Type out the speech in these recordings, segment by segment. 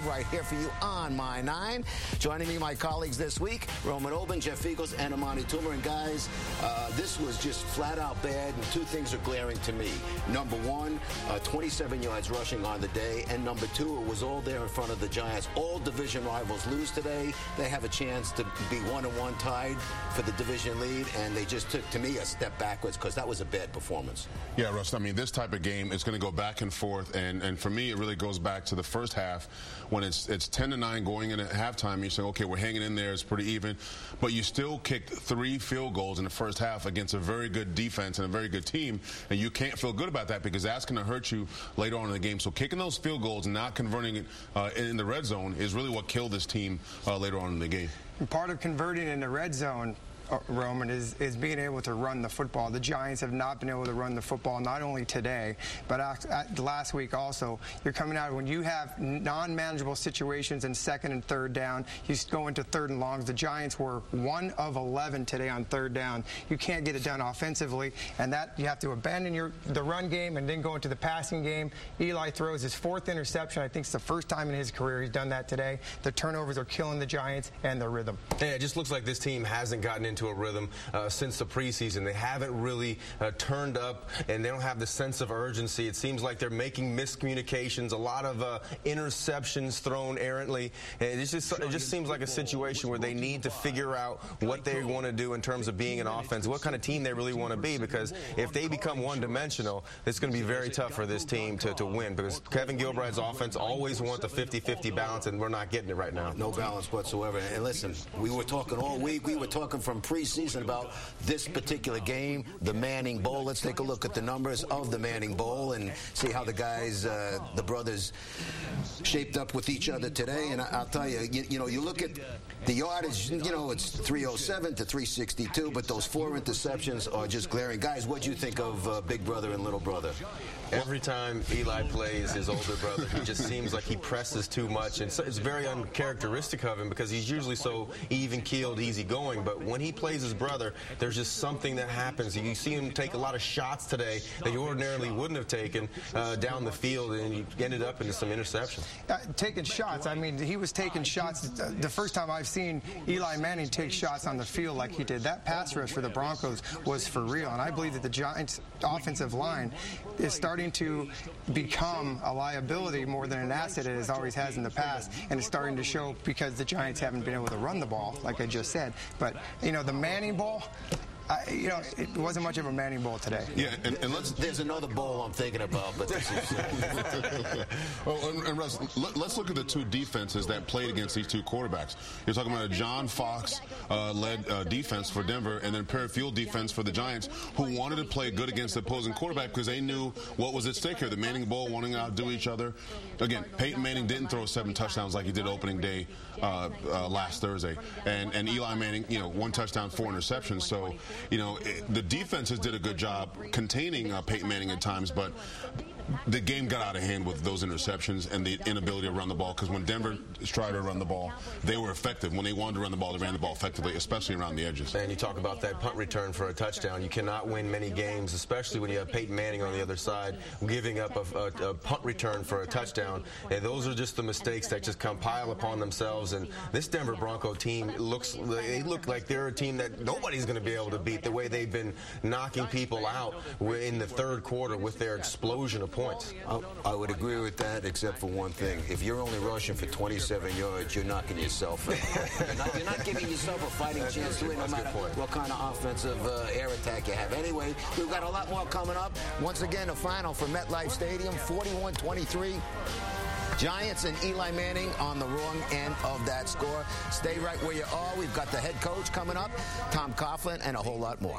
right here for you on My 9. Joining me, my colleagues this week, Roman Oben, Jeff Eagles, and Amani Toomer. And guys, this was just flat out bad, and two things are glaring to me. Number one, 27 yards rushing on the day, and number two, it was all there in front of the Giants. All division rivals lose today. They have a chance to be 1-1 tied for the division lead, and they just took, to me, a step backwards because that was a bad performance. Yeah, Russ, I mean, this type of game is going to go back and forth, and for me, it really goes back to the first half when it's 10-9 going in at halftime. You say, okay, we're hanging in there, it's pretty even, but you still kicked 3 field goals in the first half against a very good defense and a very good team, and you can't feel good about that because that's going to hurt you later on in the game. So kicking those field goals and not converting it in the red zone is really what killed this team later on in the game. Part of converting in the red zone, Roman, is being able to run the football. The Giants have not been able to run the football, not only today, but last week also. You're coming out when you have non-manageable situations in second and third down. You go into third and longs. The Giants were 1 of 11 today on third down. You can't get it done offensively, and that you have to abandon the run game and then go into the passing game. Eli throws his 4th interception. I think it's the first time in his career he's done that today. The turnovers are killing the Giants and their rhythm. Yeah, it just looks like this team hasn't gotten into a rhythm since the preseason. They haven't really turned up, and they don't have the sense of urgency. It seems like they're making miscommunications, a lot of interceptions thrown errantly. And it just seems like a situation where they need to figure out what they want to do in terms of being an offense, what kind of team they really want to be, because if they become one-dimensional, it's going to be very tough for this team to win, because Kevin Gilbride's offense always wants the 50-50 balance, and we're not getting it right now. No balance whatsoever. And listen, we were talking all week. We were talking from preseason about this particular game, the Manning Bowl. Let's take a look at the numbers of the Manning Bowl and see how the guys, the brothers, shaped up with each other today. And I'll tell you, you look at the yardage, it's 307 to 362, but those 4 interceptions are just glaring. Guys, what do you think of Big Brother and Little Brother? Every time Eli plays his older brother, he just seems like he presses too much, and it's very uncharacteristic of him because he's usually so even-keeled, easy-going, but when he plays his brother, there's just something that happens. You see him take a lot of shots today that you ordinarily wouldn't have taken down the field, and he ended up into some interceptions. Taking shots, I mean, he was taking shots. The first time I've seen Eli Manning take shots on the field like he did, that pass rush for the Broncos was for real, and I believe that the Giants' offensive line is starting to become a liability more than an asset it always has in the past, and it's starting to show because the Giants haven't been able to run the ball, like I just said. But, the Manning Bowl, it wasn't much of a Manning Bowl today. Yeah, and there's another bowl I'm thinking about, but this is... and Russ, let's look at the two defenses that played against these two quarterbacks. You're talking about a John Fox-led defense for Denver, and then Perry Field defense for the Giants, who wanted to play good against the opposing quarterback because they knew what was at stake here. The Manning Bowl wanting to outdo each other. Again, Peyton Manning didn't throw 7 touchdowns like he did opening day last Thursday, and Eli Manning, 1 touchdown, 4 interceptions. So, the defenses did a good job containing Peyton Manning at times, but the game got out of hand with those interceptions and the inability to run the ball, because when Denver tried to run the ball, they were effective. When they wanted to run the ball, they ran the ball effectively, especially around the edges. And you talk about that punt return for a touchdown. You cannot win many games, especially when you have Peyton Manning on the other side giving up a punt return for a touchdown. And those are just the mistakes that just compile upon themselves. And this Denver Bronco team look like they're a team that nobody's going to be able to beat, the way they've been knocking people out in the third quarter with their explosion of points. I would agree with that, except for one thing. If you're only rushing for 27 yards, you're knocking yourself out. You're not giving yourself a fighting chance to win, no matter what kind of offensive air attack you have. Anyway, we've got a lot more coming up. Once again, a final for MetLife Stadium, 41-23. Giants and Eli Manning on the wrong end of that score. Stay right where you are. We've got the head coach coming up, Tom Coughlin, and a whole lot more.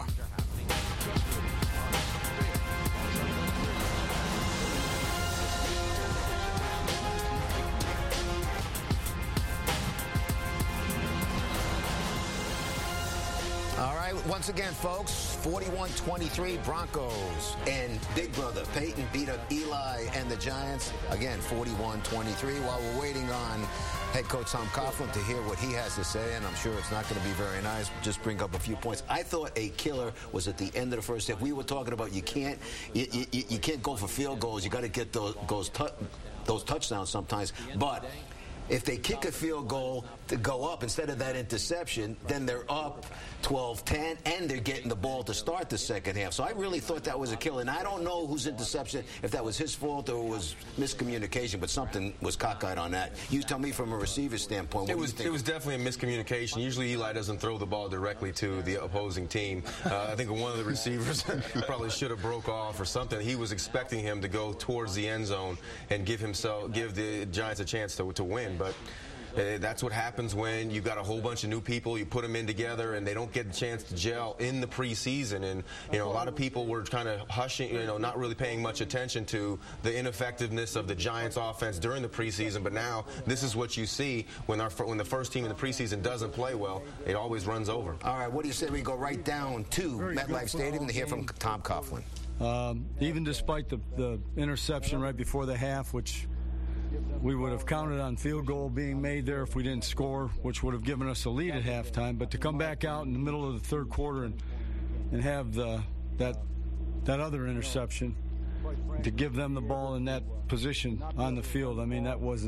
All right, once again, folks, 41-23 Broncos and Big Brother Peyton beat up Eli and the Giants. Again, 41-23. While we're waiting on head coach Tom Coughlin to hear what he has to say, and I'm sure it's not going to be very nice, just bring up a few points. I thought a killer was at the end of the first half. We were talking about you can't go for field goals. You got to get those touchdowns sometimes, but if they kick a field goal to go up instead of that interception, then they're up 12-10, and they're getting the ball to start the second half. So I really thought that was a killer. And I don't know whose interception, if that was his fault or it was miscommunication, but something was cockeyed on that. You tell me from a receiver standpoint. It was definitely a miscommunication. Usually Eli doesn't throw the ball directly to the opposing team. I think one of the receivers probably should have broke off or something. He was expecting him to go towards the end zone and give the Giants a chance to win. But that's what happens when you've got a whole bunch of new people. You put them in together, and they don't get a chance to gel in the preseason. And a lot of people were kind of hushing, not really paying much attention to the ineffectiveness of the Giants' offense during the preseason. But now this is what you see when the first team in the preseason doesn't play well. It always runs over. All right, what do you say we go right down to MetLife Stadium to hear from Tom Coughlin? Even despite the interception right before the half, which we would have counted on field goal being made there if we didn't score, which would have given us a lead at halftime. But to come back out in the middle of the third quarter and have that other interception, to give them the ball in that position on the field, I mean, that was,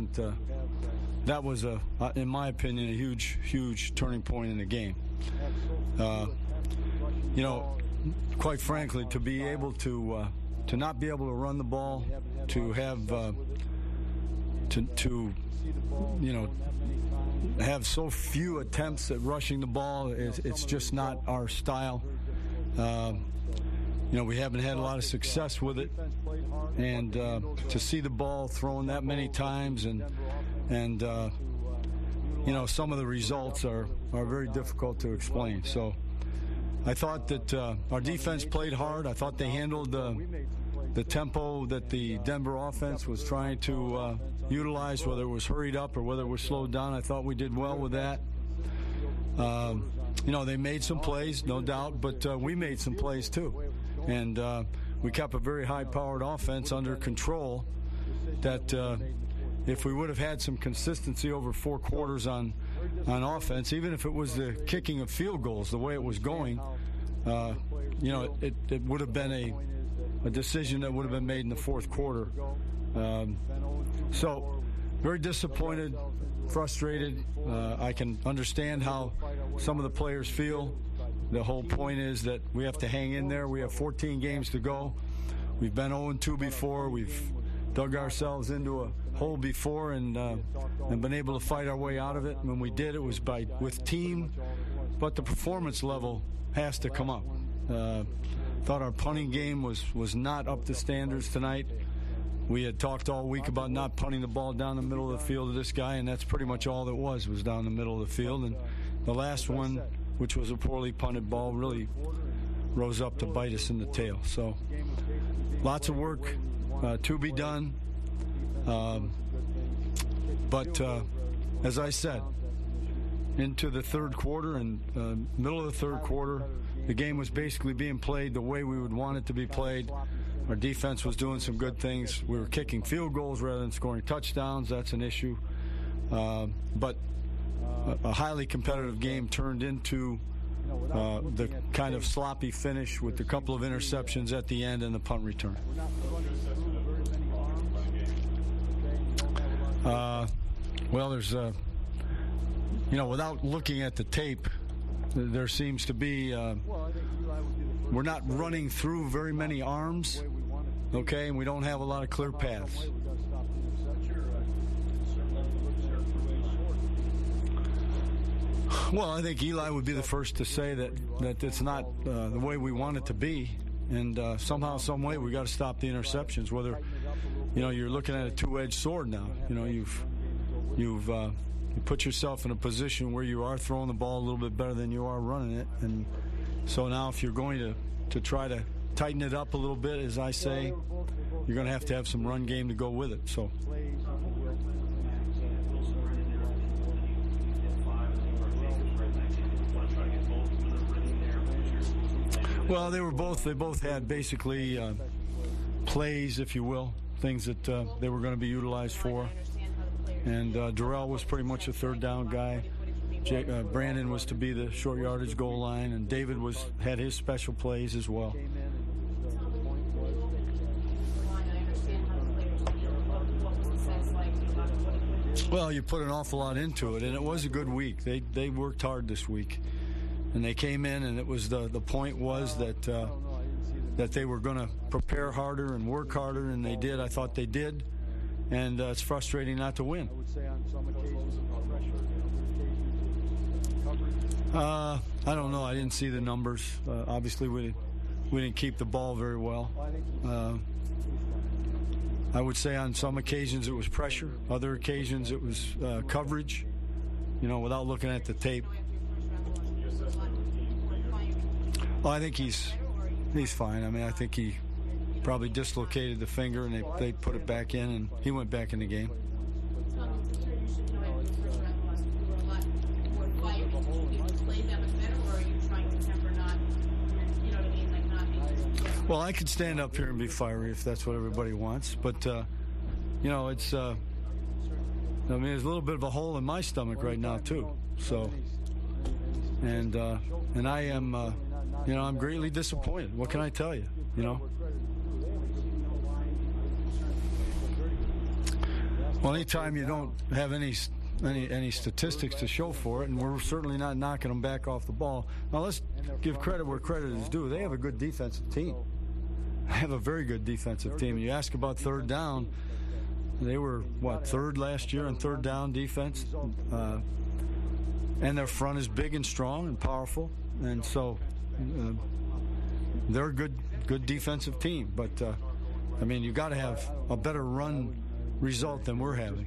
in my opinion, a huge turning point in the game. Quite frankly, to be able to not be able to run the ball, to have have so few attempts at rushing the ball, it's just not our style. We haven't had a lot of success with it, and to see the ball thrown that many times and some of the results are very difficult to explain. So I thought that our defense played hard. I thought they handled the tempo that the Denver offense was trying to utilize, whether it was hurried up or whether it was slowed down. I thought we did well with that. They made some plays, no doubt, but we made some plays too. And we kept a very high-powered offense under control that if we would have had some consistency over 4 quarters on offense, even if it was the kicking of field goals, the way it was going, it would have been a decision that would have been made in the fourth quarter. So very disappointed, frustrated. I can understand how some of the players feel. The whole point is that we have to hang in there. We have 14 games to go. We've been 0-2 before. We've dug ourselves into a hole before and been able to fight our way out of it. When we did, it was with team, but the performance level has to come up. Thought our punting game was not up to standards tonight. We had talked all week about not punting the ball down the middle of the field to this guy, and that's pretty much all it was down the middle of the field. And the last one, which was a poorly punted ball, really rose up to bite us in the tail. So lots of work to be done. But as I said, into the third quarter and middle of the third quarter, the game was basically being played the way we would want it to be played. Our defense was doing some good things. We were kicking field goals rather than scoring touchdowns. That's an issue. But a highly competitive game turned into the kind of sloppy finish with a couple of interceptions at the end and the punt return. Well, there's, without looking at the tape, there seems to be, we're not running through very many arms, okay, and we don't have a lot of clear paths. Well, I think Eli would be the first to say that it's not the way we want it to be, and somehow, some way, we got to stop the interceptions. Whether, you're looking at a two-edged sword now. You've put yourself in a position where you are throwing the ball a little bit better than you are running it, and so now if you're going to try to tighten it up a little bit, as I say, you're going to have some run game to go with it. So. Well, they both had basically plays, if you will, things that they were going to be utilized for. And Darrell was pretty much a third down guy. Brandon was to be the short yardage goal line, and David had his special plays as well. Well, you put an awful lot into it, and it was a good week. They worked hard this week, and they came in, and it was the point was that they were going to prepare harder and work harder, and they did. I thought they did, and it's frustrating not to win. I don't know. I didn't see the numbers. Obviously, we didn't keep the ball very well. I would say on some occasions it was pressure. Other occasions it was coverage, without looking at the tape. Well, I think he's fine. I mean, I think he probably dislocated the finger, and they put it back in, and he went back in the game. Well, I could stand up here and be fiery if that's what everybody wants, but it's there's a little bit of a hole in my stomach right now too. So, and I am, I'm greatly disappointed. What can I tell you? Well, anytime you don't have any statistics to show for it, and we're certainly not knocking them back off the ball. Now let's give credit where credit is due. They have a good defensive team. They have a very good defensive team. And you ask about third down, they were, third last year in third down defense. And their front is big and strong and powerful. And so they're a good defensive team. But, you got to have a better run result than we're having.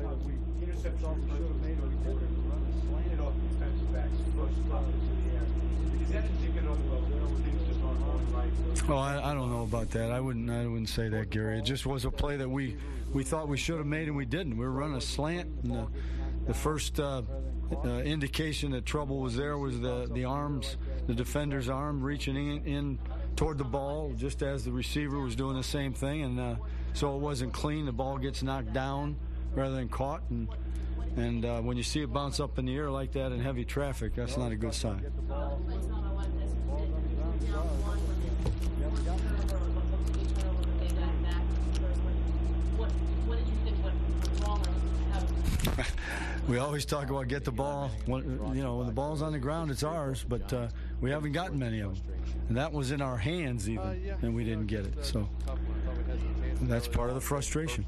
Oh, I don't know about that. I wouldn't say that, Gary. It just was a play that we thought we should have made and we didn't. We were running a slant, and the first indication that trouble was there was the arms, the defender's arm reaching in toward the ball just as the receiver was doing the same thing, and so it wasn't clean. The ball gets knocked down rather than caught, and when you see it bounce up in the air like that in heavy traffic, that's not a good sign. We always talk about get the ball. When the ball's on the ground, it's ours, but we haven't gotten many of them. And that was in our hands even, and we didn't get it. So that's part of the frustration.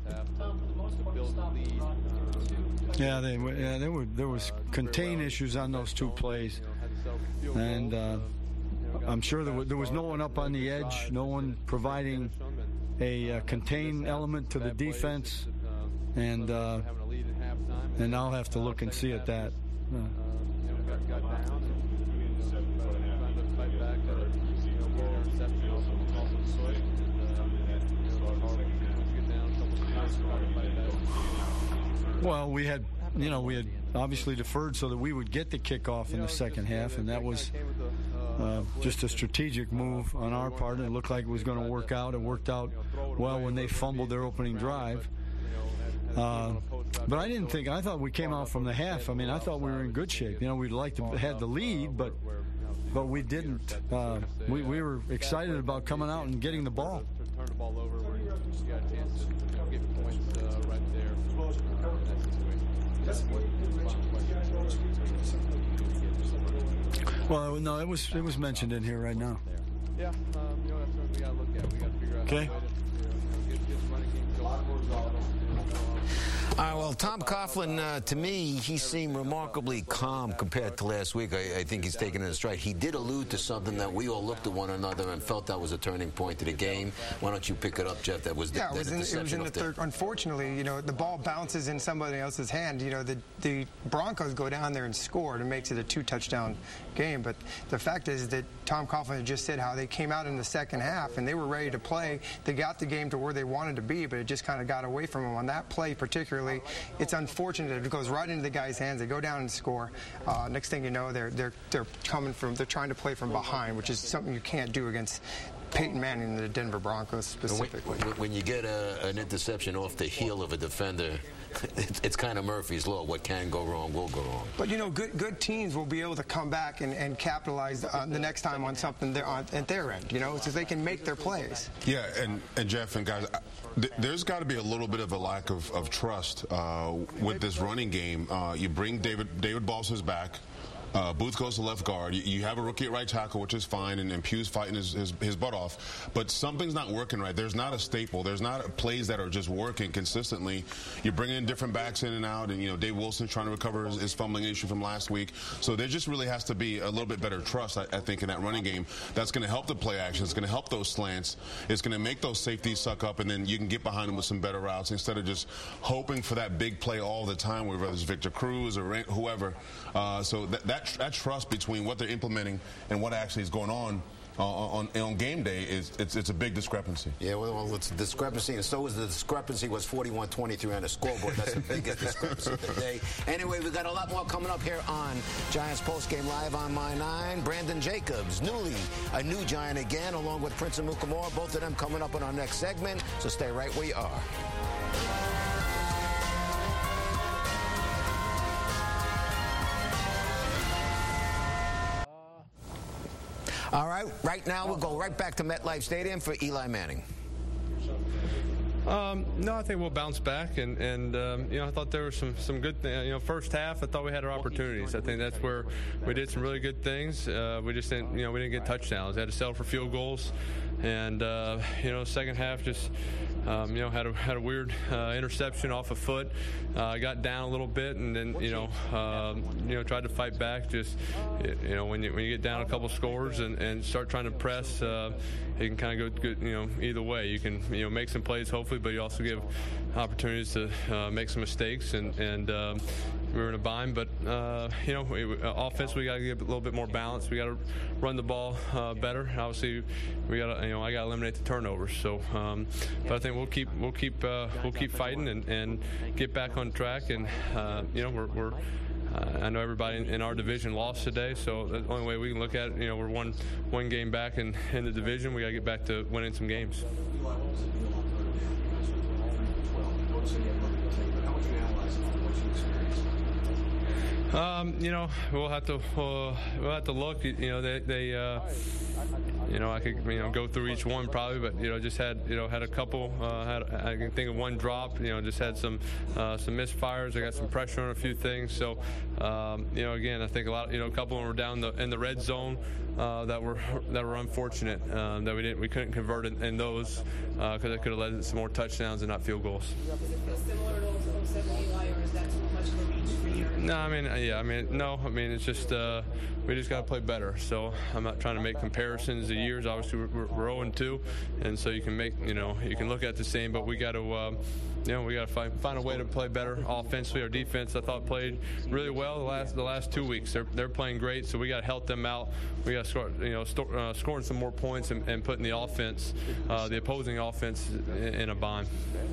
Yeah, there was contain issues on those two plays, and I'm sure there was no one up on the edge, no one providing a contain element to the defense, and I'll have to look and see at that. Well, we had obviously deferred so that we would get the kickoff in the second half, and that was just a strategic move on our part. It looked like it was going to work out. It worked out well when they fumbled their opening drive. But I thought we came out from the half. I thought we were in good shape. We'd like to have the lead, but we didn't. We were excited about coming out and getting the ball. Turn the ball over where you got a chance to get points right there in that situation. Well, no, it was mentioned in here right now. Yeah, that's what we got to look at. We got to figure out okay. How to get the running game going. All right, well, Tom Coughlin, to me, he seemed remarkably calm compared to last week. I think he's taken it in stride. He did allude to something that we all looked at one another and felt that was a turning point to the game. Why don't you pick it up, Jeff? That was it was in the third. Unfortunately, the ball bounces in somebody else's hand. The Broncos go down there and score, and it makes it a 2-touchdown game. But the fact is that Tom Coughlin just said how they came out in the second half and they were ready to play. They got the game to where they wanted to be, but it just kind of got away from them on that play particularly. It's unfortunate. It goes right into the guy's hands. They go down and score. Next thing you know, they're trying to play from behind, which is something you can't do against Peyton Manning and the Denver Broncos specifically. When you get an interception off the heel of a defender, it's kind of Murphy's Law. What can go wrong will go wrong. But, you know, good teams will be able to come back and capitalize the next time on something at their end, you know, so they can make their plays. Yeah, and Jeff and guys, there's got to be a little bit of a lack of trust with this running game. You bring David Balsa's back. Booth goes to left guard. You have a rookie at right tackle, which is fine, and Pugh's fighting his butt off. But something's not working right. There's not a staple. There's not plays that are just working consistently. You're bringing in different backs in and out, and, you know, Dave Wilson's trying to recover his fumbling issue from last week. So there just really has to be a little bit better trust, I think, in that running game. That's going to help the play action. It's going to help those slants. It's going to make those safeties suck up, and then you can get behind them with some better routes instead of just hoping for that big play all the time, whether it's Victor Cruz or whoever. So that trust between what they're implementing and what actually is going on game day it's a big discrepancy. Yeah, well, it's a discrepancy, and so is the discrepancy was 41-23 on the scoreboard. That's the biggest discrepancy of the day. Anyway, we've got a lot more coming up here on Giants Postgame Live on My 9. Brandon Jacobs, a new Giant again, along with Prince Amukamara. Both of them coming up in our next segment, so stay right where you are. All right, right now we'll go right back to MetLife Stadium for Eli Manning. No, I think we'll bounce back, and you know, I thought there were some good things. You know, first half, I thought we had our opportunities. I think that's where we did some really good things. We just didn't, you know, we didn't get touchdowns. We had to settle for field goals, and you know, second half just, you know, had a weird interception off a foot. Got down a little bit, and then you know, tried to fight back. Just, you know, when you get down a couple scores and start trying to press, it can kind of go good, you know, either way. You can, you know, make some plays hopefully, but you also give opportunities to make some mistakes, and we were in a bind. But you know, offense, we got to get a little bit more balance. We got to run the ball better. Obviously, we got to, you know, I got to eliminate the turnovers. So, but I think we'll keep fighting and get back on track. And you know, we're I know everybody in our division lost today, so the only way we can look at it, you know, we're one game back in the division. We got to get back to winning some games. You know, we'll have to look. You know, they you know, I could, you know, go through each one probably, but you know, just had a couple. I can think of one drop. You know, just had some misfires. I got some pressure on a few things. So, you know, again, I think a lot. You know, a couple of them were down in the red zone that were unfortunate that we couldn't convert in those because it could have led to some more touchdowns and not field goals. Similar to 07 Eli, or is that too much of a reach for you? No, I mean, it's just we just got to play better. So I'm not trying to make comparisons to years. Obviously, we're 0-2, and so you can look at the same, but we got to. You know, we got to find a way to play better offensively. Our defense, I thought, played really well the last 2 weeks. They're playing great, so we got to help them out. We got to start scoring some more points and putting the offense, the opposing offense, in a bind.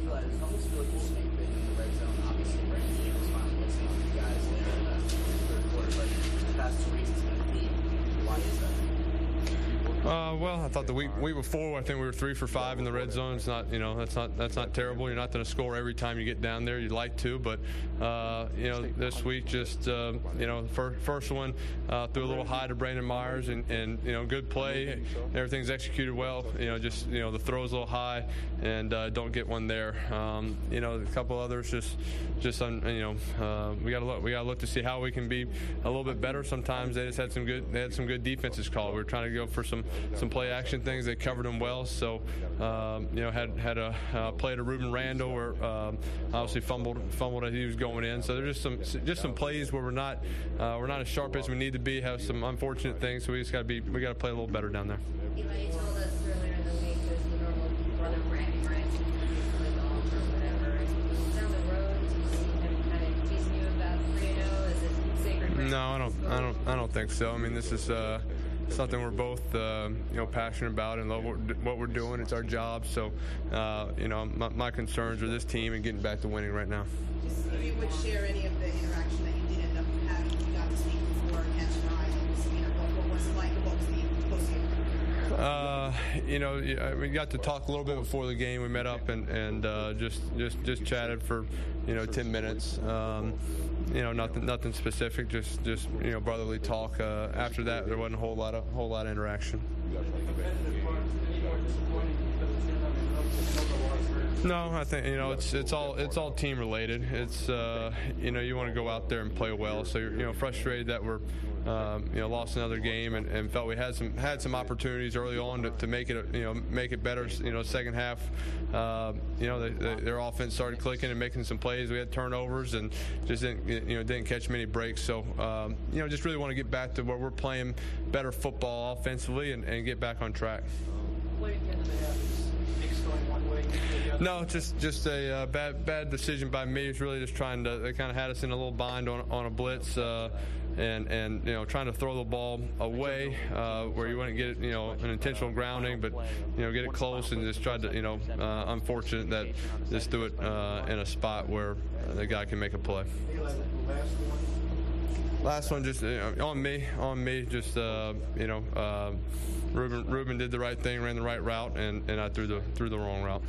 Well, I thought the week before, I think we were 3 for 5 in the red zone. It's not, you know, that's not terrible. You're not going to score every time you get down there. You'd like to, but you know, this week just you know, first one threw a little high to Brandon Myers, and you know, good play. Everything's executed well. You know, just, you know, the throw's a little high, and don't get one there. You know, a couple others just on, you know, we got to look to see how we can be a little bit better. Sometimes they just had some good defenses called. We were trying to go for some play action things. They covered them well. So you know, had a play to Ruben Randall where obviously fumbled as he was going in. So there's just some plays where we're not as sharp as we need to be. Have some unfortunate things. So we got to play a little better down there. Eli, you told us earlier in the week there's the normal brother bragging rights with the golf or whatever. Down the road, do you see him kind of teasing you about 3-0? Is it sacred? No, I don't think so. I mean, this is something we're both you know, passionate about and love what we're doing. It's our job. So you know, my concerns are this team and getting back to winning right now. Just if you would share any of the interaction that you did end up having, you got to speak before catch an eye, and you know, what was it like, and what was the post-game? you know, we got to talk a little bit before the game. We met up and just chatted for, you know, 10 minutes. You know, nothing specific, just you know, brotherly talk. After that, there wasn't a whole lot of interaction. No, I think, you know, it's all team related. It's you know, you want to go out there and play well. So you're, you know, frustrated that we're you know, lost another game and felt we had some opportunities early on to make it better. You know, second half, you know, their offense started clicking and making some plays. We had turnovers and just didn't catch many breaks. So you know, just really want to get back to where we're playing better football offensively and get back on track. No, just a bad decision by me. It's really just trying to. They kind of had us in a little bind on a blitz, and you know, trying to throw the ball away where you wouldn't get, you know, an intentional grounding, but you know, get it close and just tried to, you know, unfortunate that just do it in a spot where the guy can make a play. Last one, just on me. Just you know, Ruben did the right thing, ran the right route, and I threw the wrong route.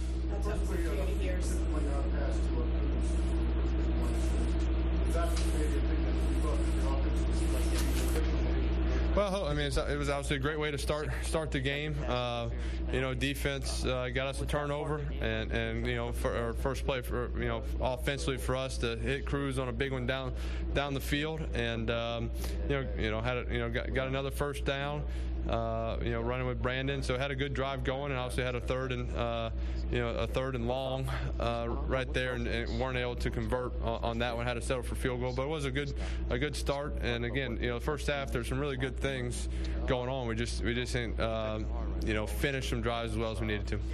Well, I mean, it was obviously a great way to start the game. You know, defense got us a turnover, and you know, for our first play, for, you know, offensively for us to hit Cruz on a big one down the field, and you know, got another first down. You know, running with Brandon, so had a good drive going, and obviously had a third and long right there, and weren't able to convert on that one. Had to settle for field goal, but it was a good start. And again, you know, the first half there's some really good things going on. We just didn't you know, finish some drives as well as we needed to.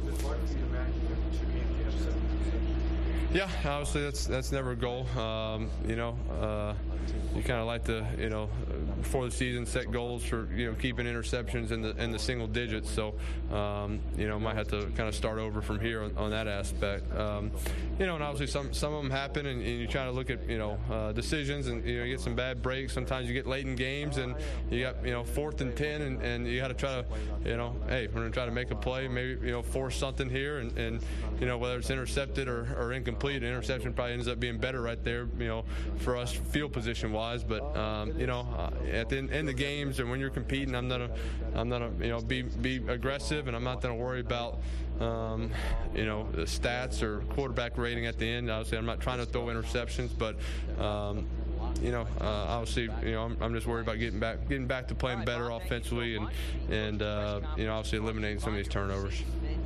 Yeah, obviously that's never a goal. You know, you kind of like to, you know, before the season set goals for, you know, keeping interceptions in the single digits. So, you know, might have to kind of start over from here on that aspect. You know, and obviously some of them happen, and you try to look at, you know, decisions, and you know, you get some bad breaks. Sometimes you get late in games, and you got, you know, 4th and 10, and you got to try to, you know, hey, we're going to try to make a play, maybe, you know, force something here, and you know, whether it's intercepted or incomplete, an interception probably ends up being better right there, you know, for us field position wise. But you know, at the end of the games, and when you're competing, I'm not a you know, be aggressive, and I'm not going to worry about you know, the stats or quarterback rating at the end. Obviously, I'm not trying to throw interceptions, but you know, obviously, you know, I'm just worried about getting back to playing better offensively, and you know, obviously eliminating some of these turnovers.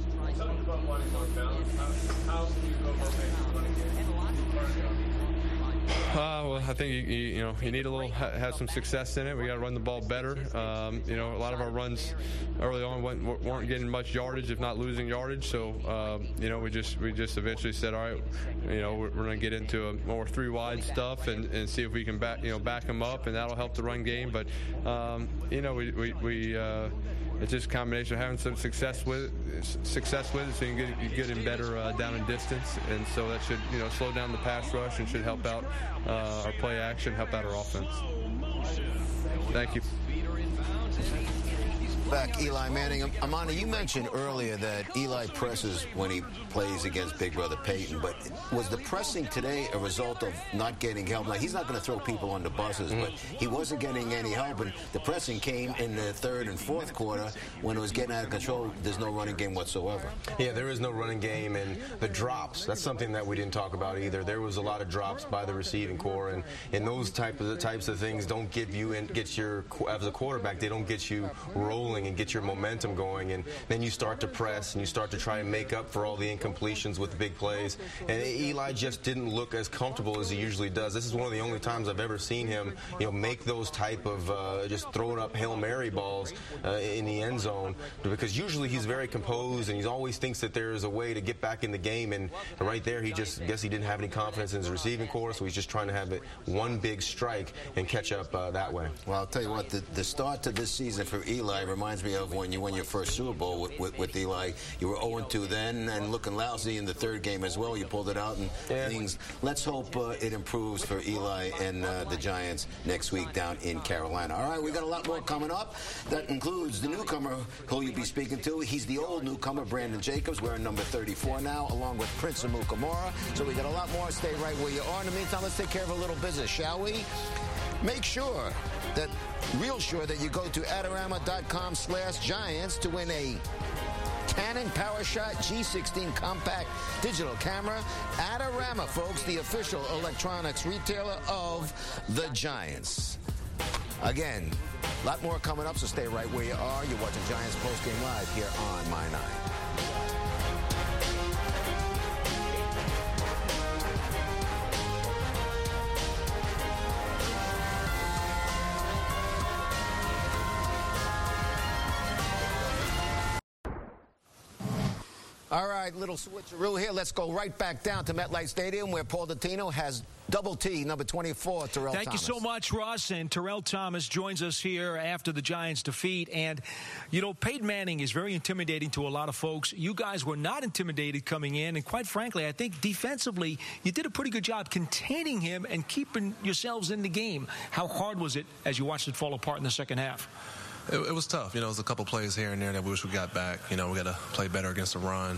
Well, I think you know, you need a little have some success in it. We got to run the ball better. You know, a lot of our runs early on weren't getting much yardage, if not losing yardage. So you know, we just eventually said, all right, you know, we're going to get into a more 3-wide stuff and see if we can back them up, and that'll help the run game. But you know, we it's just a combination of having some success with it, so you can get getting better down in distance, and so that should, you know, slow down the pass rush and should help out our play action, help out our offense. Thank you. Back, Eli Manning. Amanda, you mentioned earlier that Eli presses when he plays against Big Brother Peyton, but was the pressing today a result of not getting help? Now, he's not going to throw people under buses, but he wasn't getting any help, and the pressing came in the 3rd and 4th quarter when it was getting out of control. There's no running game whatsoever. Yeah, there is no running game, and the drops, that's something that we didn't talk about either. There was a lot of drops by the receiving core, and those types of things don't give you, and get your, as a quarterback, they don't get you rolling and get your momentum going, and then you start to press and you start to try and make up for all the incompletions with big plays. And Eli just didn't look as comfortable as he usually does. This is one of the only times I've ever seen him, you know, make those type of just throwing up Hail Mary balls in the end zone, because usually he's very composed and he always thinks that there's a way to get back in the game, and right there he just, I guess he didn't have any confidence in his receiving core, so he's just trying to have it one big strike and catch up that way. Well, I'll tell you what, the start to this season for Eli reminds reminds me of when you won your first Super Bowl with Eli. You were 0-2 then and looking lousy in the third game as well. You pulled it out and things. Let's hope it improves for Eli and the Giants next week down in Carolina. All right, we got a lot more coming up. That includes the newcomer who you'll be speaking to. He's the old newcomer, Brandon Jacobs, wearing number 34 now, along with Prince Amukamara. So we got a lot more. Stay right where you are. In the meantime, let's take care of a little business, shall we? Make sure that, you go to Adorama.com/Giants to win a Canon PowerShot G16 compact digital camera. Adorama, folks, the official electronics retailer of the Giants. Again, a lot more coming up, so stay right where you are. You're watching Giants Postgame Live here on My Nine. All right, little switcheroo here. Let's go right back down to MetLife Stadium where Paul Dottino has double T, number 24, Terrell Thomas. Thank you so much, Russ. And Terrell Thomas joins us here after the Giants' defeat. And, Peyton Manning is very intimidating to a lot of folks. You guys were not intimidated coming in. And quite frankly, I think defensively, you did a pretty good job containing him and keeping yourselves in the game. How hard was it as you watched it fall apart in the second half? It was tough. It was a couple plays here and there that we wish we got back. We got to play better against the run.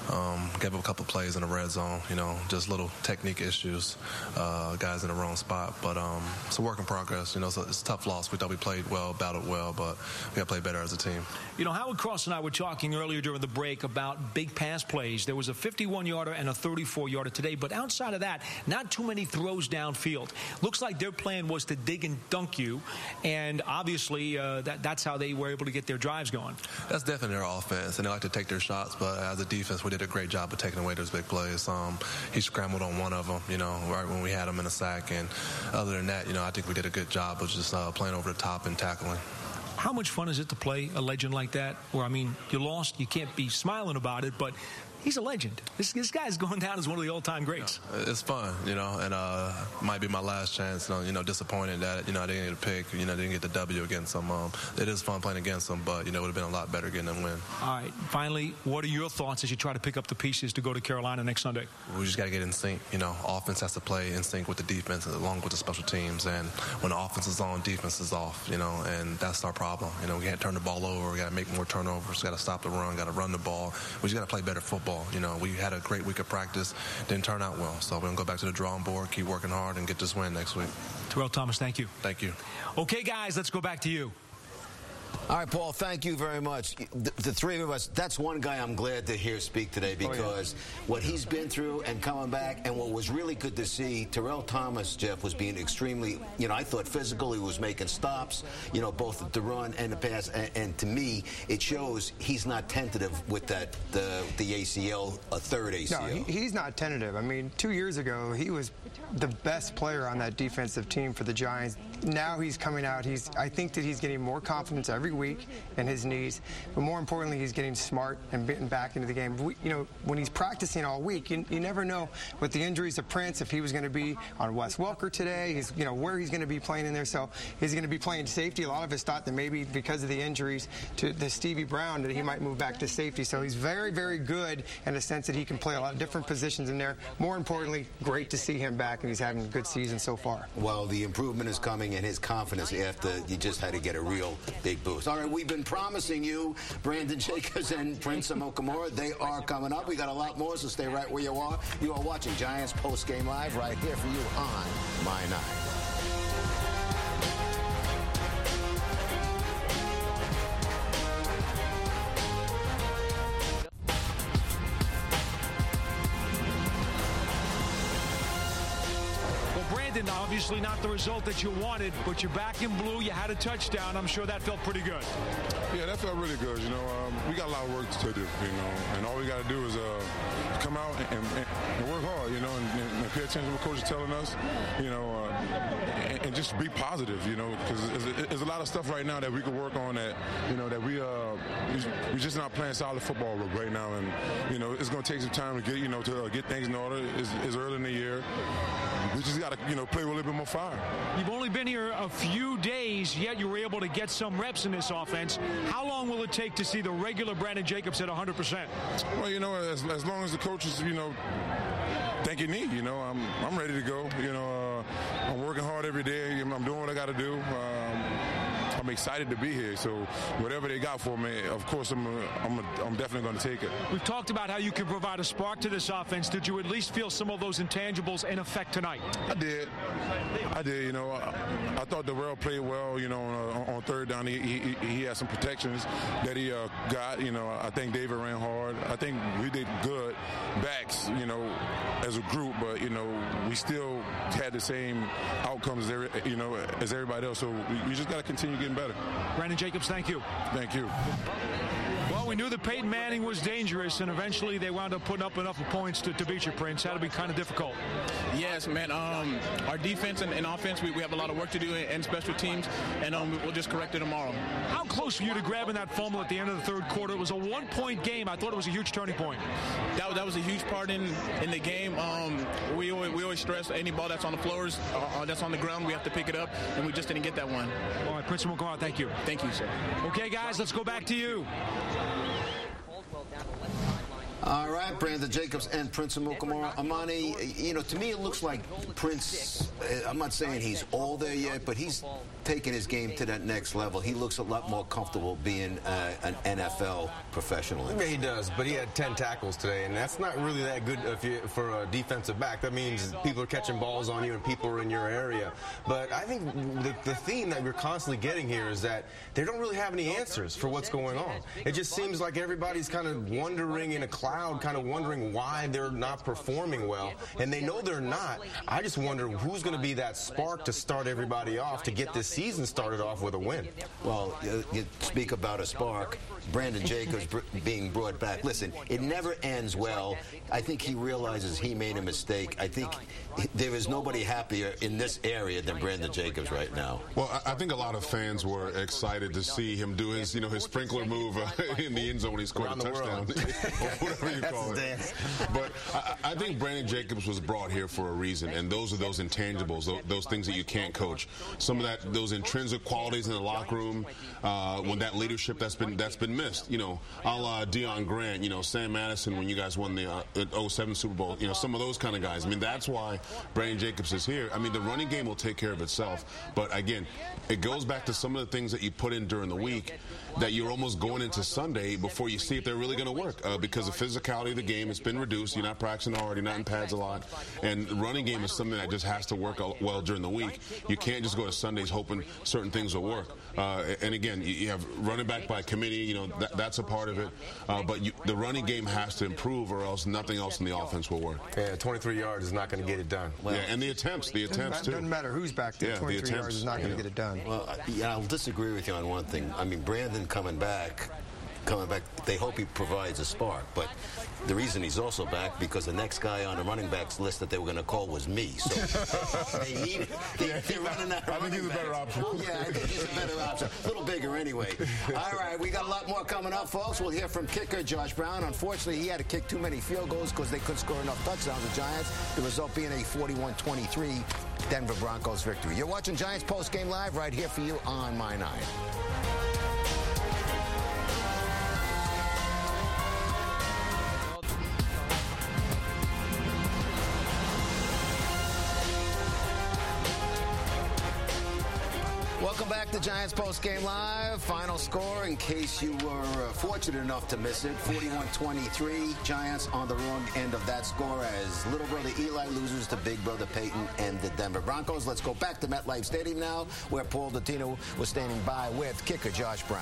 Gave up a couple plays in the red zone. Just little technique issues. Guys in the wrong spot. But it's a work in progress. So it's a tough loss. We thought we played well, battled well, but we got to play better as a team. Howard Cross and I were talking earlier during the break about big pass plays. There was a 51-yarder and a 34-yarder today. But outside of that, not too many throws downfield. Looks like their plan was to dig and dunk you. And obviously, that's how they were able to get their drives going. That's definitely their offense, and they like to take their shots, but as a defense, we did a great job of taking away those big plays. He scrambled on one of them, right when we had him in a sack, and other than that, I think we did a good job of just playing over the top and tackling. How much fun is it to play a legend like that, where, you lost, you can't be smiling about it, but he's a legend. This guy's going down as one of the all-time greats. It's fun, and might be my last chance. Disappointed that I didn't get a pick. Didn't get the W against them. It is fun playing against them, but it would have been a lot better getting them win. All right. Finally, what are your thoughts as you try to pick up the pieces to go to Carolina next Sunday? We just got to get in sync. Offense has to play in sync with the defense along with the special teams. And when the offense is on, defense is off. And that's our problem. We can't turn the ball over. We got to make more turnovers. Got to stop the run. Got to run the ball. We just got to play better football. We had a great week of practice, didn't turn out well. So we're going to go back to the drawing board, keep working hard, and get this win next week. Terrell Thomas, thank you. Thank you. Okay, guys, let's go back to you. All right, Paul, thank you very much. The three of us, that's one guy I'm glad to hear speak today because what he's been through and coming back, and what was really good to see, Terrell Thomas, Jeff, was being extremely, I thought physical. He was making stops, both the run and the pass. And to me, it shows he's not tentative with the ACL, a third ACL. No, he's not tentative. 2 years ago, he was the best player on that defensive team for the Giants. Now he's coming out. I think that he's getting more confidence every week in his knees, but more importantly, he's getting smart and getting back into the game. When he's practicing all week, you never know with the injuries of Prince if he was going to be on Wes Welker today. Where he's going to be playing in there. So he's going to be playing safety. A lot of us thought that maybe because of the injuries to the Stevie Brown that he might move back to safety. So he's very, very good in the sense that he can play a lot of different positions in there. More importantly, great to see him back, and he's having a good season so far. Well, the improvement is coming, and his confidence after you just had to get a real big boost. All right, we've been promising you Brandon Jacobs and Prince Amukamara. They are coming up. We got a lot more, so stay right where you are. You are watching Giants Postgame Live right here for you on My Nine. Obviously not the result that you wanted, but you're back in blue. You had a touchdown. I'm sure that felt pretty good. Yeah, that felt really good. We got a lot of work to do, and all we got to do is come out and work hard, and pay attention to what coach is telling us, and just be positive, because there's a lot of stuff right now that we can work on that, that we're just not playing solid football right now, and, it's going to take some time to get, to get things in order. It's early in the year. we just got to, play with a little bit more fire. You've only been here a few days, yet you were able to get some reps in this offense. How long will it take to see the regular Brandon Jacobs at 100%? Well, as long as the coaches, think you need, I'm ready to go. I'm working hard every day. I'm doing what I got to do. I'm excited to be here. So whatever they got for me, of course, I'm definitely going to take it. We've talked about how you can provide a spark to this offense. Did you at least feel some of those intangibles in effect tonight? I did. I thought Darrell played well. On third down, he had some protections that he got. I think David ran hard. I think we did good backs. As a group, but we still had the same outcomes as everybody else. So we just got to continue getting better. Brandon Jacobs, thank you. Thank you. Well, we knew that Peyton Manning was dangerous, and eventually they wound up putting up enough points to beat you, Prince. Had to be kind of difficult. Yes, man. Our defense and offense, we have a lot of work to do in special teams, and we'll just correct it tomorrow. How close were you to grabbing that fumble at the end of the third quarter? It was a one-point game. I thought it was a huge turning point. That was a huge part in the game. We always stress any ball that's on the floors, that's on the ground, we have to pick it up, and we just didn't get that one. All right, Prince McGraw, thank you. Thank you, sir. Okay, guys, let's go back to you. All right, Brandon Jacobs and Prince Amukamara. Amani, to me it looks like Prince, I'm not saying he's all there yet, but he's taking his game to that next level. He looks a lot more comfortable being an NFL professional. Yeah, he does, but he had 10 tackles today, and that's not really that good for a defensive back. That means people are catching balls on you and people are in your area. But I think the theme that we're constantly getting here is that they don't really have any answers for what's going on. It just seems like everybody's kind of wondering in a cloud, kind of wondering why they're not performing well, and they know they're not. I just wonder who's going to be that spark to start everybody off to get this season started off with a win. Well, you speak about a spark. Brandon Jacobs being brought back. Listen, it never ends well. I think he realizes he made a mistake. I think there is nobody happier in this area than Brandon Jacobs right now. Well, I think a lot of fans were excited to see him do his, his sprinkler move in the end zone when he scored a touchdown, whatever you call it. But I think Brandon Jacobs was brought here for a reason, and those are those intangibles, those things that you can't coach. Some of those intrinsic qualities in the locker room, when that leadership that's been missed, a la Deion Grant, Sam Madison when you guys won the 07 Super Bowl, some of those kind of guys. I mean, that's why Brandon Jacobs is here. I mean, the running game will take care of itself, but again, it goes back to some of the things that you put in during the week that you're almost going into Sunday before you see if they're really going to work, because the physicality of the game has been reduced. You're not practicing hard, you're not in pads a lot, and the running game is something that just has to work well during the week. You can't just go to Sundays hoping certain things will work. And again, you have running back by committee, that's a part of it, but the running game has to improve, or else nothing else in the offense will work. Yeah, 23 yards is not going to get it done. Well, yeah, and the attempts too. Doesn't matter who's back there. 23 yards is not going to get it done. Well, I'll disagree with you on one thing. I mean, Brandon coming back, they hope he provides a spark, but the reason he's also back because the next guy on the running backs list that they were going to call was me. So they're running out of I think he's a better option. Yeah, I think he's a better option. A little bigger anyway. All right, we got a lot more coming up, folks. We'll hear from kicker Josh Brown. Unfortunately, he had to kick too many field goals because they couldn't score enough touchdowns, the Giants. The result being a 41-23 Denver Broncos victory. You're watching Giants Post Game Live right here for you on My 9. Welcome back to Giants Post Game Live. Final score, in case you were fortunate enough to miss it, 41-23. Giants on the wrong end of that score as little brother Eli loses to big brother Peyton and the Denver Broncos. Let's go back to MetLife Stadium now, where Paul Dottino was standing by with kicker Josh Brown.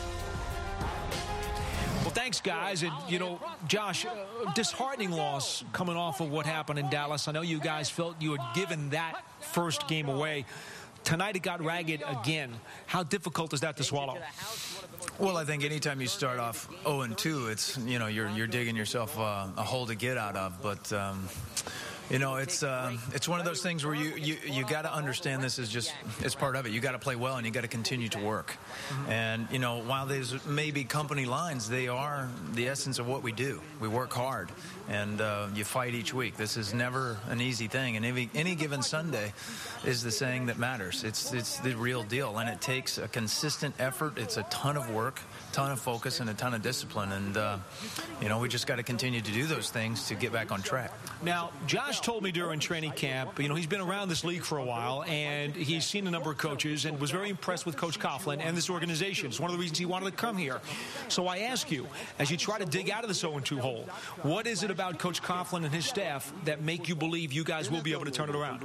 Well, thanks, guys. And, Josh, disheartening loss coming off of what happened in Dallas. I know you guys felt you had given that first game away. Tonight it got ragged again. How difficult is that to swallow? Well, I think anytime you start off 0-2, it's, you're digging yourself a hole to get out of. But, You know, it's one of those things where you got to understand this is just, it's part of it. You got to play well and you got to continue to work. And, you know, while there's maybe company lines, they are the essence of what we do. We work hard and you fight each week. This is never an easy thing. And any given Sunday is the saying that matters. It's the real deal. And it takes a consistent effort. It's a ton of work, ton of focus, and a ton of discipline. And, you know, we just got to continue to do those things to get back on track. Now, Josh told me during training camp, you know, he's been around this league for a while, and he's seen a number of coaches and was very impressed with Coach Coughlin and this organization. It's one of the reasons he wanted to come here. So I ask you, as you try to dig out of this 0-2 hole, what is it about Coach Coughlin and his staff that make you believe you guys will be able to turn it around?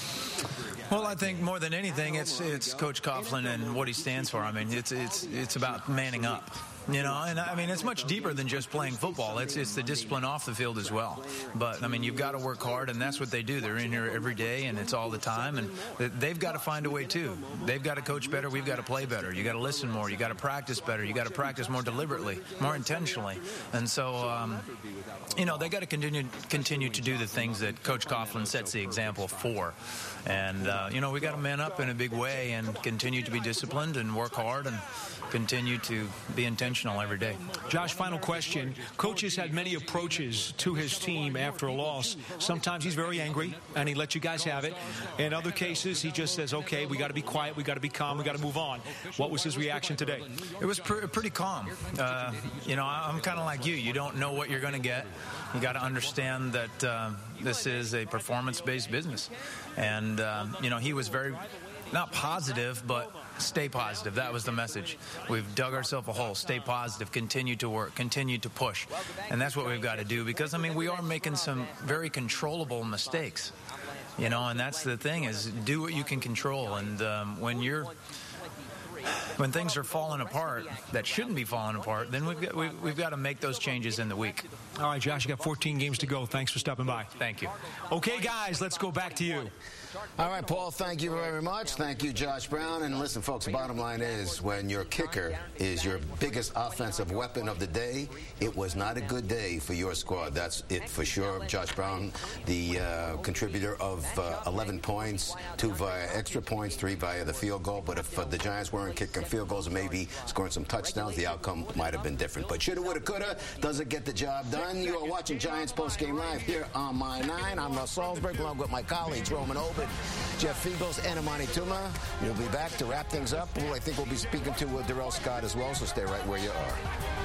Well, I think more than anything, it's Coach Coughlin and what he stands for. I mean, it's about manning up. You know, and I mean, it's much deeper than just playing football. It's the discipline off the field as well. But, I mean, you've got to work hard, and that's what they do. They're in here every day, and it's all the time. And they've got to find a way, too. They've got to coach better. We've got to play better. You got to listen more. You got to practice better. You got to practice more deliberately, more intentionally. And so, you know, they got to continue to do the things that Coach Coughlin sets the example for. And, you know, we got to man up in a big way and continue to be disciplined and work hard and continue to be intentional every day. Josh, final question. Coach has had many approaches to his team after a loss. Sometimes he's very angry, and he lets you guys have it. In other cases, he just says, okay, we got to be quiet, we got to be calm, we got to move on. What was his reaction today? It was pretty calm. You know, I'm kind of like you. You don't know what you're going to get. You got to understand that this is a performance-based business. And, you know, he was very, not positive, but stay positive. That was the message. We've dug ourselves a hole. Stay positive. Continue to work. Continue to push. And that's what we've got to do because, I mean, we are making some very controllable mistakes. You know, and that's the thing is do what you can control. And when things are falling apart that shouldn't be falling apart, then we've got to make those changes in the week. All right, Josh, you got 14 games to go. Thanks for stopping by. Thank you. Okay, guys, let's go back to you. All right, Paul, thank you very much. Thank you, Josh Brown. And listen, folks, the bottom line is when your kicker is your biggest offensive weapon of the day, it was not a good day for your squad. That's it for sure. Josh Brown, the contributor of 11 points, 2 via extra points, 3 via the field goal. But if the Giants weren't kicking field goals and maybe scoring some touchdowns, the outcome might have been different. But shoulda, woulda, coulda, doesn't get the job done. You are watching Giants Postgame Live here on My 9. I'm Russ Salzberg, along with my colleagues Roman Obert, Jeff Fiegels, and Amani Tuma. We'll be back to wrap things up. I think we'll be speaking to Darrell Scott as well, so stay right where you are.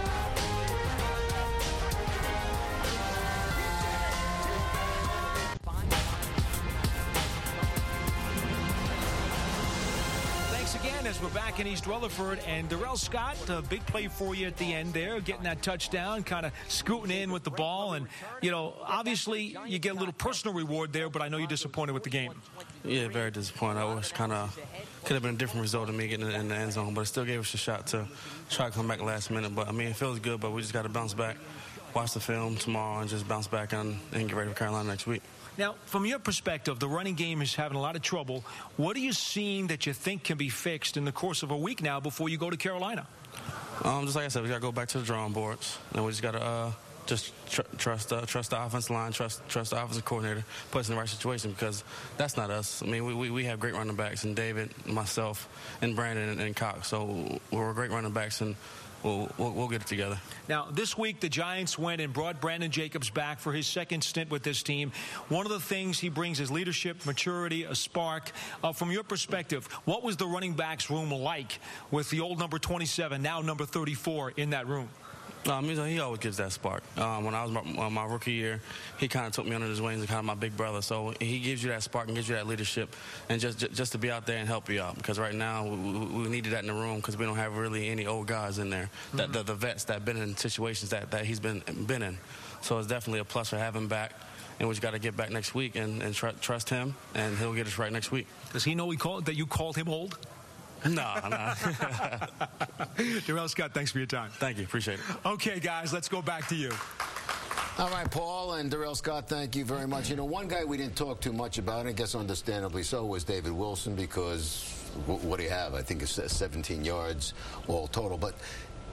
As we're back in East Rutherford, and Darrell Scott, a big play for you at the end there, getting that touchdown, kind of scooting in with the ball, and, you know, obviously you get a little personal reward there, but I know you're disappointed with the game. Yeah, very disappointed. I wish could have been a different result of me getting in the end zone, but it still gave us a shot to try to come back last minute. But, I mean, it feels good, but we just got to bounce back, watch the film tomorrow, and just bounce back and get ready for Carolina next week. Now, from your perspective, the running game is having a lot of trouble. What are you seeing that you think can be fixed in the course of a week now before you go to Carolina? Just like I said, we got to go back to the drawing boards, and we just got to trust the offensive line, trust the offensive coordinator, put us in the right situation because that's not us. I mean, we have great running backs, and David, myself, and Brandon and Cox. So we're great running backs, and we'll get it together. Now, this week, the Giants went and brought Brandon Jacobs back for his second stint with this team. One of the things he brings is leadership, maturity, a spark. From your perspective, what was the running backs room like with the old number 27, now number 34 in that room? He always gives that spark. When I was my rookie year, he kind of took me under his wings and kind of my big brother. So he gives you that spark and gives you that leadership, and just to be out there and help you out. Because right now we needed that in the room because we don't have really any old guys in there. Mm-hmm. The vets that have been in situations that he's been in. So it's definitely a plus for having him back. And we just got to get back next week and trust him, and he'll get us right next week. Does he know that you called him old? No. Darrell Scott, thanks for your time. Thank you. Appreciate it. Okay, guys, let's go back to you. All right, Paul and Darrell Scott, thank you very much. You know, one guy we didn't talk too much about, and I guess understandably so, was David Wilson because what do you have? I think it's 17 yards all total. But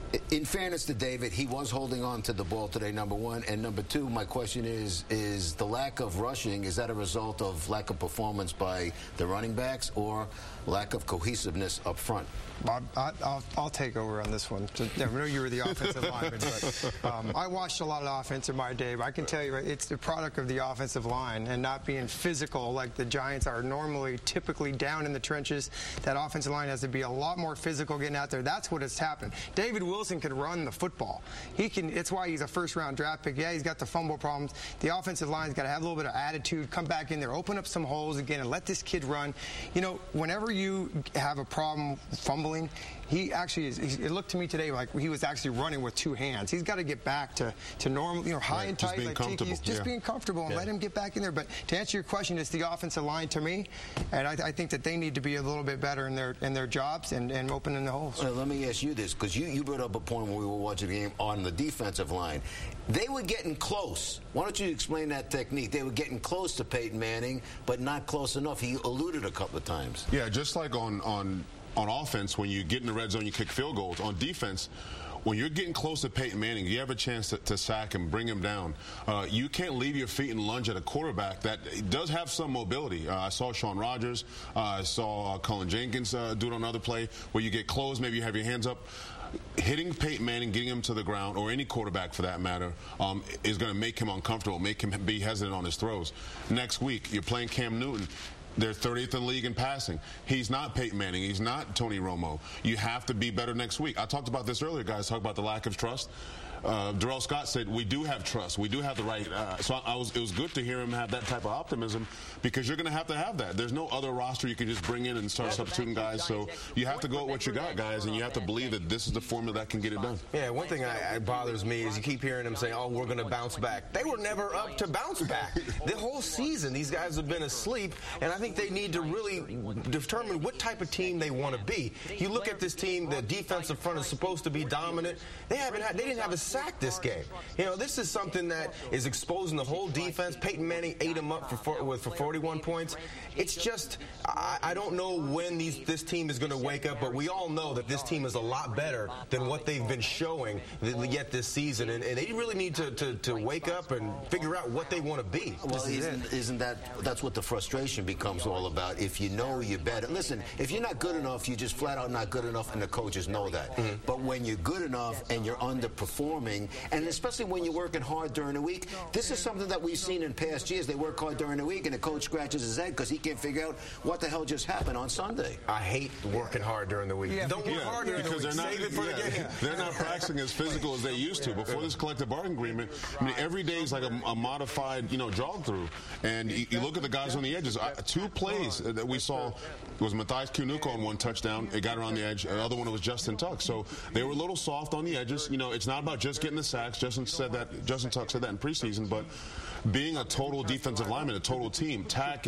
In fairness to David, he was holding on to the ball today, number one. And number two, my question is the lack of rushing, is that a result of lack of performance by the running backs or lack of cohesiveness up front? Bob, I'll take over on this one. I know you were the offensive lineman, but I watched a lot of offense in my day. But I can tell you, it's the product of the offensive line and not being physical like the Giants are normally, typically down in the trenches. That offensive line has to be a lot more physical getting out there. That's what has happened. David Wilson can run the football. He can. It's why he's a first-round draft pick. Yeah, he's got the fumble problems. The offensive line's got to have a little bit of attitude, come back in there, open up some holes again, and let this kid run. You know, whenever you have a problem fumbling, he actually is. It looked to me today like he was actually running with two hands. He's got to get back to normal, high and tight, like Tiki's, just being comfortable and let him get back in there. But to answer your question, it's the offensive line to me, and I think that they need to be a little bit better in their jobs and opening the holes. Let me ask you this, because you brought up a point when we were watching the game on the defensive line. They were getting close. Why don't you explain that technique? They were getting close to Peyton Manning, but not close enough. He eluded a couple of times. Yeah, just like on offense, when you get in the red zone, you kick field goals. On defense, when you're getting close to Peyton Manning, you have a chance to sack him, bring him down. You can't leave your feet and lunge at a quarterback that does have some mobility. I saw Sean Rogers. I saw Cullen Jenkins do it on another play where you get close, maybe you have your hands up. Hitting Peyton Manning, getting him to the ground, or any quarterback for that matter, is going to make him uncomfortable, make him be hesitant on his throws. Next week, you're playing Cam Newton. They're 30th in the league in passing. He's not Peyton Manning. He's not Tony Romo. You have to be better next week. I talked about this earlier, guys. Talked about the lack of trust. Darrell Scott said, we do have trust. We do have the right. So it was good to hear him have that type of optimism, because you're going to have that. There's no other roster you can just bring in and start substituting guys. So you have to go with what you got, guys, and you have to believe that this is the formula that can get it done. Yeah, one thing that bothers me is you keep hearing them say, oh, we're going to bounce back. They were never up to bounce back. The whole season, these guys have been asleep, and I think they need to really determine what type of team they want to be. You look at this team, the defensive front is supposed to be dominant. They didn't have a sack this game. This is something that is exposing the whole defense. Peyton Manning ate them up for 41 points. It's just, I don't know when this team is going to wake up, but we all know that this team is a lot better than what they've been showing yet this season, and they really need to wake up and figure out what they want to be. Well, isn't that's what the frustration becomes all about? If you know you're better. Listen, if you're not good enough, you're just flat out not good enough, and the coaches know that. Mm-hmm. But when you're good enough and you're underperforming, and especially when you're working hard during the week, this is something that we've seen in past years. They work hard during the week, and the coach scratches his head because he can't figure out what the hell just happened on Sunday. I hate working hard during the week. Don't work hard during the week. Save it for the game. They're not practicing as physical as they used to. Before this collective bargaining agreement, every day is like a modified, jog through. And you look at the guys on the edges. Two plays that we saw was Matthias Kunuko on one touchdown. It got around the edge. The other one was Justin Tuck. So they were a little soft on the edges. It's not about just getting the sacks. Justin Tuck said that in preseason, but being a total defensive lineman, a total team,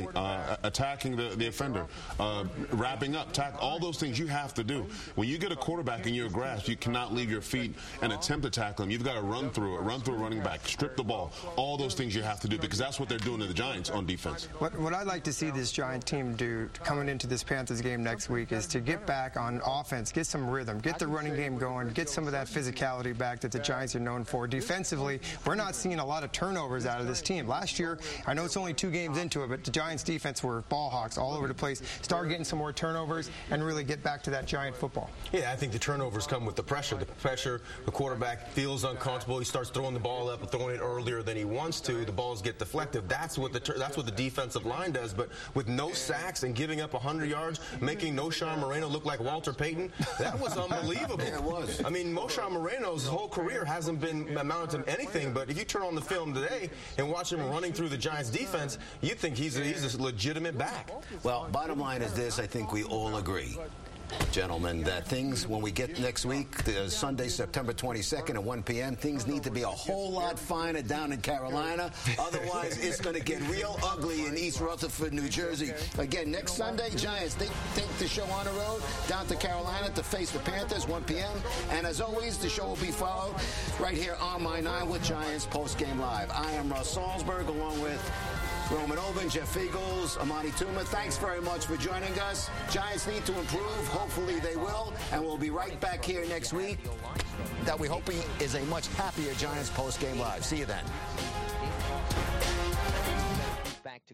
attacking the offender, wrapping up, all those things you have to do. When you get a quarterback in your grasp, you cannot leave your feet and attempt to tackle him. You've got to run through a running back, strip the ball. All those things you have to do, because that's what they're doing to the Giants on defense. What I'd like to see this Giant team do coming into this Panthers game next week is to get back on offense, get some rhythm, get the running game going, get some of that physicality back that the Giants are known for. Defensively, we're not seeing a lot of turnovers out of this team. Last year, I know it's only 2 games into it, but the Giants defense were ball hawks all over the place. Start getting some more turnovers and really get back to that Giant football. Yeah, I think the turnovers come with the pressure. The quarterback feels uncomfortable. He starts throwing the ball up and throwing it earlier than he wants to. The balls get deflected. That's what the defensive line does. But with no sacks and giving up 100 yards, making Knowshon Moreno look like Walter Payton, that was unbelievable. Yeah, it was. I mean, Knowshon Moreno's whole career hasn't been amounted to anything, but if you turn on the film today and watch him running through the Giants defense, you think he's a legitimate back. Well, bottom line is this: I think we all agree, gentlemen, that things, when we get next week, Sunday, September 22nd at 1 p.m., things need to be a whole lot finer down in Carolina. Otherwise, it's going to get real ugly in East Rutherford, New Jersey. Again, next Sunday, Giants, they take the show on the road down to Carolina to face the Panthers, 1 p.m. And as always, the show will be followed right here on My 9 with Giants Post Game Live. I am Russ Salzberg, along with Roman Oben, Jeff Eagles, Amani Tuma. Thanks very much for joining us. Giants need to improve. Hopefully they will. And we'll be right back here next week that we hope is a much happier Giants post-game live. See you then.